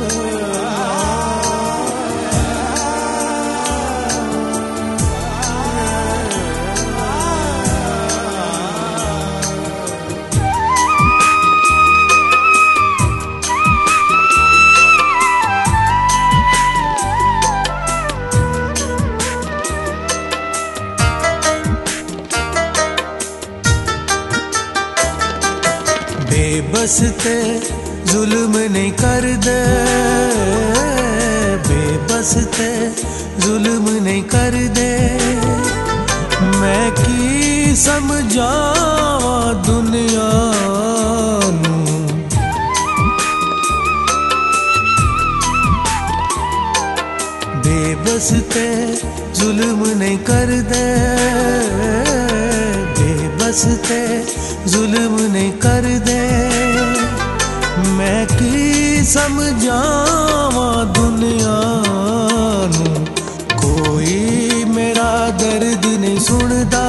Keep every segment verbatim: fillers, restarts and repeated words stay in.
बेबस ते जुल्म नहीं कर दे, बेबस ते जुल्म नहीं कर दे। मैं की समझावा दुनिया नू, बेबस ते जुल्म नहीं कर दे, बेबस ते जुल्म नहीं कर दे। मैं की समझावा दुनिया नू, कोई मेरा दर्द नहीं सुनदा,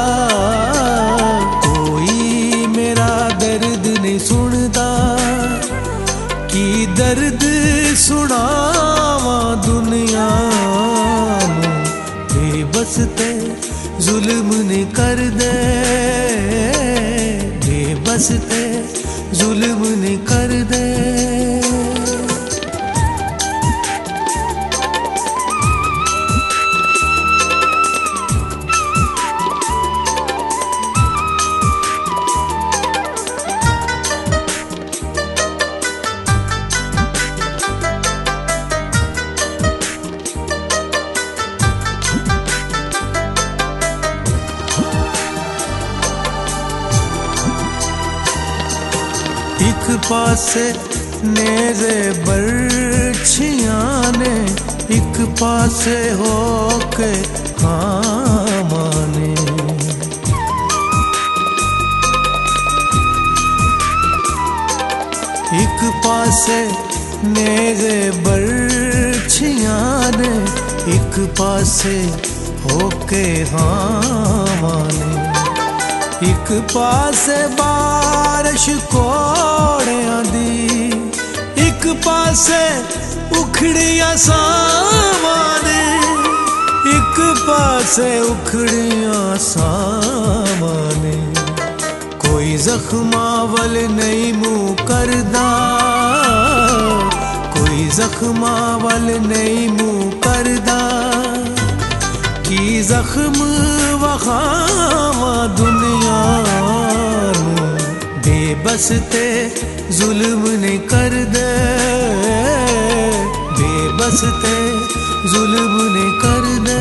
कोई मेरा दर्द नहीं सुनदा। की दर्द सुनावा दुनिया नू, बेबस ते जुल्म नहीं कर दे, बेबस ते जुल्म नहीं कर दे। एक पासे नेज़े बरछियां ने, एक पासे होके खामाने। एक पासे नेज़े बरछियां ने, एक पासे होके खामाने। एक पासे बारिश कोड़ियां दी, एक पासे उखड़ियां सामाने, एक पासे उखड़ियां सामाने। कोई जख्मा वल नहीं मुँह करदा, कोई जख्मा वल नहीं मुँह करदा। की जख्म वखावा दुनिया नू, बेबस ते जुल्म नहीं कर दे, बेबस ते जुल्म नहीं कर दे।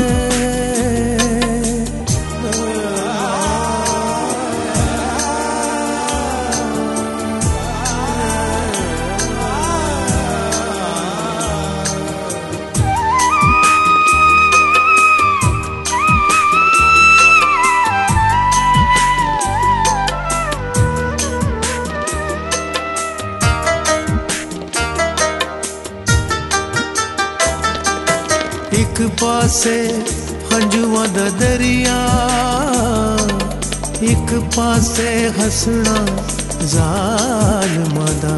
एक पासे हंजुआं दा दरिया, एक पासे हसना जालिमां दा।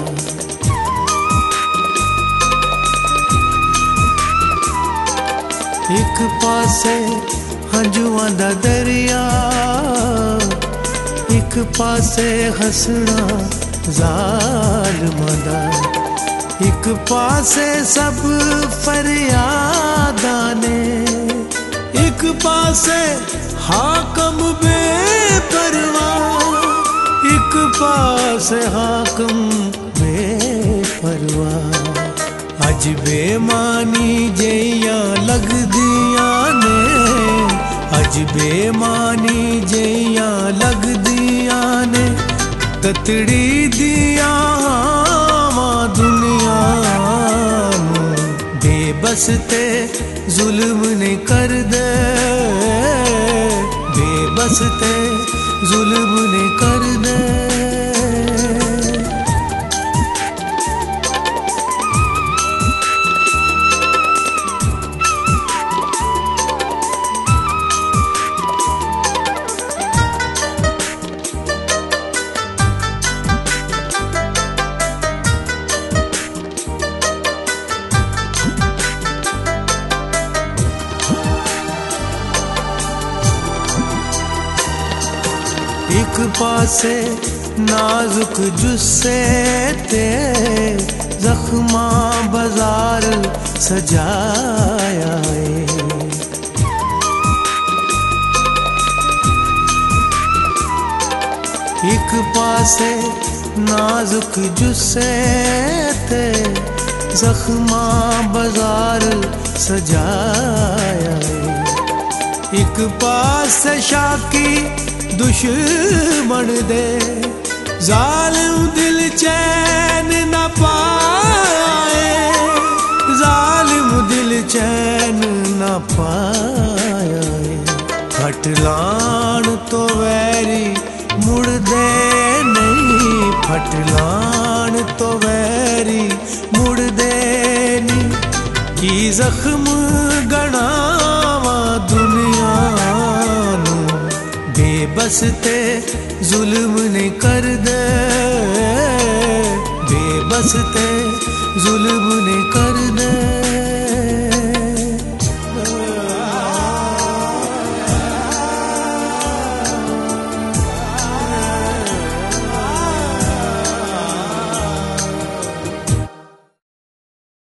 एक पासे हंजुआं दा दरिया, एक पासे हसना जालिमां दा। एक पासे सब फरियादा ने, एक पासे हाकम बेपरवाह, एक पासे हाकम बेपरवाह। अज बेमानी जइयां लगदियां ने, अज बेमानी जइयां लगदियां ने। ततड़ी दिया दुनिया नू, बेबस ते जुल्म नहीं कर दे, बेबस ते जुल्म नहीं कर दे। पासे नाजुक जुस्से ते जख्मा बाजार सजाया है। एक पासे नाजुक जुस्से ते जख्मा बाजार सजाया है। एक पासे शाकी दुश्मन दे जालिम दिल चैन न पाए, जालिम दिल चैन न पाया। फटलान तो वैरी मुड़दे नहीं, फटलान तो वैरी मुड़दे नहीं। की जख्म गणावा दुनिया नू, बेबस ते जुल्म ने कर दे, बेबस ते जुल्म ने कर दे।